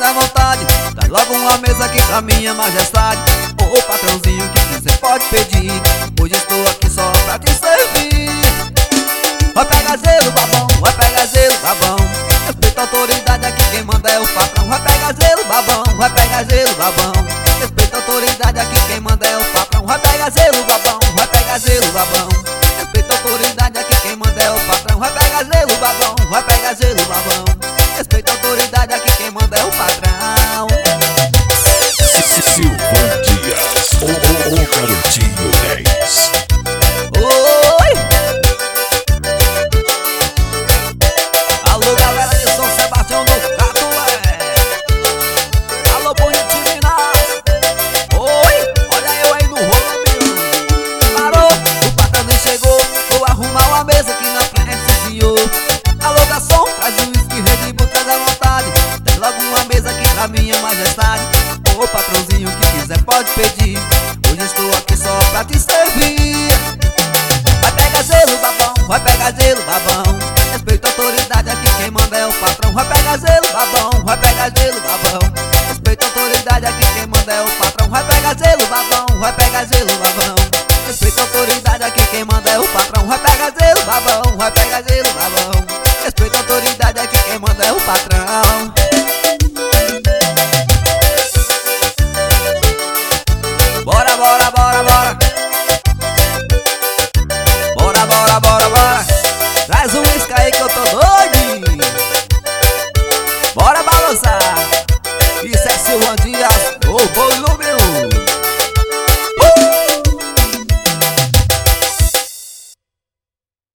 à vontade. Traz logo uma mesa aqui pra minha majestade. Ô patrãozinho, o que quiser pode pedir. Hoje estou aqui só pra te servir. Vai pegar gelo, babão, vai pegar gelo, babão. Respeita a autoridade, aqui quem manda é o patrão. Vai pegar gelo, babão, vai pegar gelo, babão. Respeita a autoridade, aqui quem manda é o patrão. Vai pegar gelo, babão, vai pegar gelo, babão. Respeita a autoridade, aqui quem manda é o patrão. Vai pegar gelo, babão, vai pegar gelo, babão. Respeita a autoridade, aqui quem manda é o patrão. Silvan Dias, o garotinho 10. Oi! Alô, galera de São Sebastião do Catué. Alô, Bonitinho Minas. Oi, olha eu aí no rolo, meu. Parou, o patrãozinho chegou. Vou arrumar uma mesa aqui na frente, sim, senhor. Alô, garçom, traz o uísque, Red Bull, traz à vontade. Tem logo uma mesa aqui pra minha majestade. Ô patrãozinho, o que quiser pode pedir. Hoje estou aqui só pra te servir. Vai pegar gelo, babão, vai pegar gelo, babão. Respeita a autoridade, aqui quem manda é o patrão. Vai pegar gelo, babão, vai pegar gelo, babão. Respeita a autoridade, aqui quem manda é o patrão. Vai pegar gelo, babão, vai pegar gelo, babão. Respeita a autoridade, aqui quem manda é o patrão. Vai pegar gelo, babão,